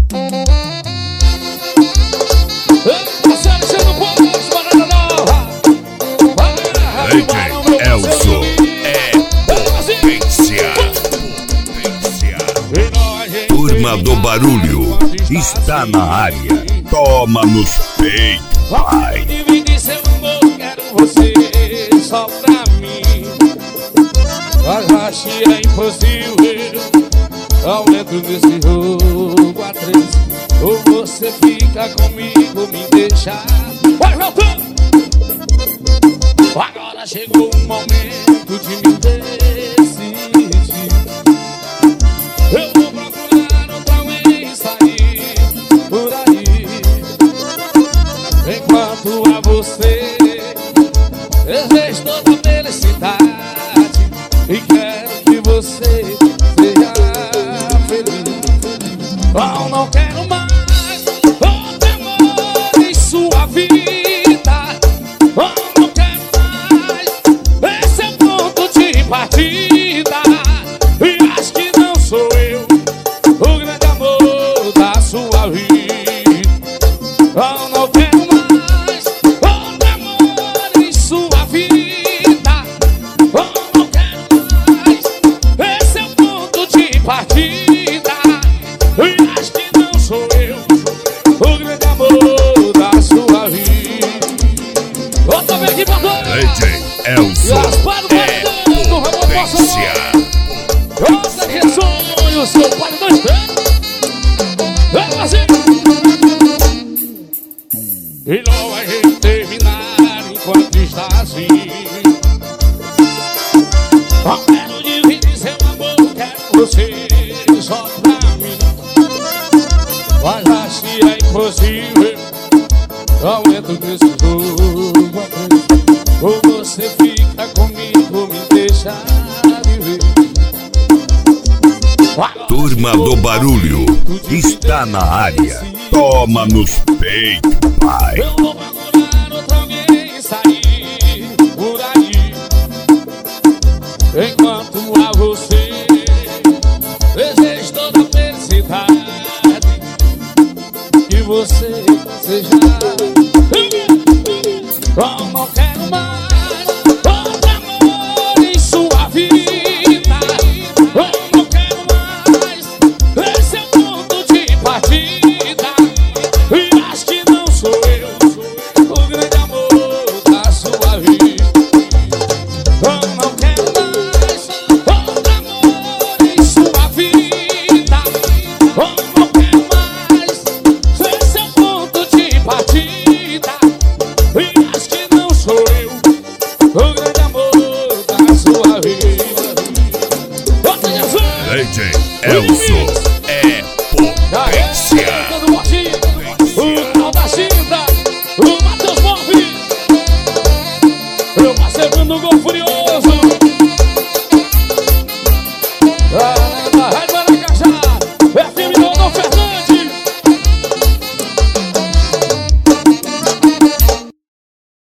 DJ Elzo é potência. Turma do Barulho está na área. Toma nos peitos, pai. Dividir seu amor, quero você só pra mim. Mas acho que é impossível. Aumento desse jogo a três. Ou você fica comigo, me deixa. Vai voltando. Agora chegou o momento de me decidir. Eu vou procurar outra alguém sair por aí. Enquanto a você desejo toda a felicidade e quero que você seja feliz. Eu não quero mais outro amor em sua vida. Eu não quero mais, esse é o ponto de partida. E acho que não sou eu o grande amor da sua vida. Eu não quero mais outro amor em sua vida. Eu não quero mais, esse é o ponto de partida. E acho que não sou eu o grande amor da sua vida. Outra vez aqui pra todos. DJ Elzo é potência. Outra que sonho, seu pai não está. É assim. E não vai terminar enquanto está assim. Eu quero dividir seu amor, quero você só pra mim. Mas acho que é impossível. Aumento desse jogo a três. Ou você fica comigo, me deixa viver. Turma do Barulho está na área. Toma nos peitos, pai. Eu vou procurar outra alguém sair por aí. Enquanto a você desejo toda a felicidade, que você seja. Eu não quero